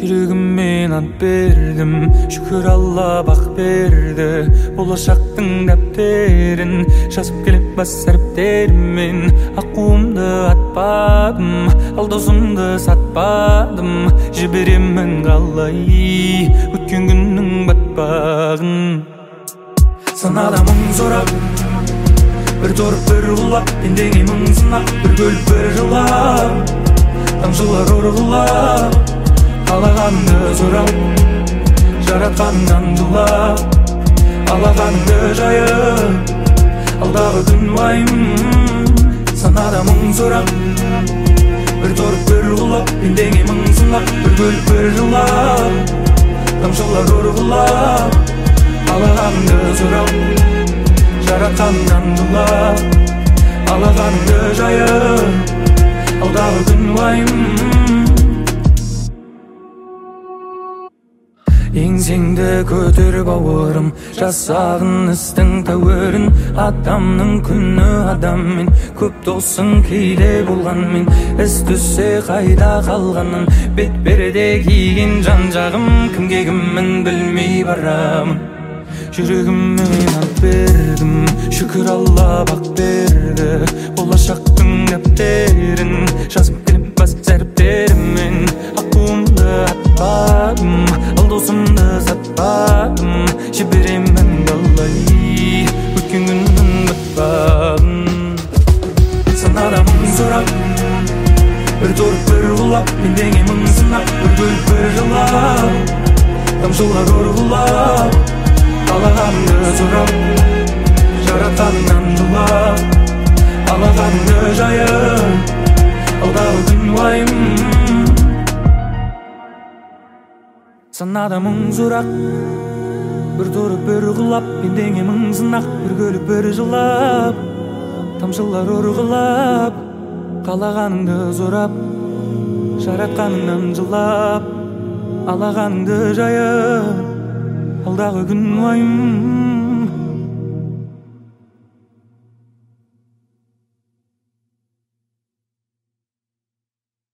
Жүрегіммен ант бердім, шүкір Алла бақ берді. Болашақтың дәптерін жазып келіп бас әріптермен. Аққуымды атпадым, ал досымды сатпадым. Жіберемін қалай өткен күннің батпағын. Санада мың сұрап, бір торып бір құлап, пендеңе мың сынақ, бір көліп бір жылап, тамшылар ұрғылап, қалағанды сұрап, жаратқаннан жылап, алағанды жайып, алдағы күн уайым. Санада мың сұрап, бір торып бір құлап, пендеңе мың сынақ, бір көліп бір жылап, тамшылар ұрғылап, қалағанды сұрап, жаратқаннан жылап, алағанды жайып, алдағы күн уайым. Еңсеңді көтер бауырым, жасағын істің тәуірін. Адамның күні адаммен, көп досың кейде болғанмен. Іс түссе қайда қалғанын, бет берде киген жан жағым. Кімге кіммін білмей барамын. Жүрегіммен ант бердім, шүкір Алла бақ берді. Болашақтың дәптерін жазып келіп бас әріптермен. Аққуымды атпадым, ал досымды сатпадым. Жіберемін қалай өткен күннің батпағын. Санада мың сұрап, бір торып бір құлап, пендеңе мың сынақ, бір көліп бір жылап, тамшылар ұрғылап, қалағанды сұрап, жаратқаннан жылап, алағанды жайып, алдағы күн уайым. Санада мың сұрақ, бір торып бір құлап, пендеңе мың сынақ, бір көліп бір жылап, тамшылар ұрғылап, қалағанды сұрап, жаратқаныңнан жылап, алағанды жайып, алдағы күн уайым.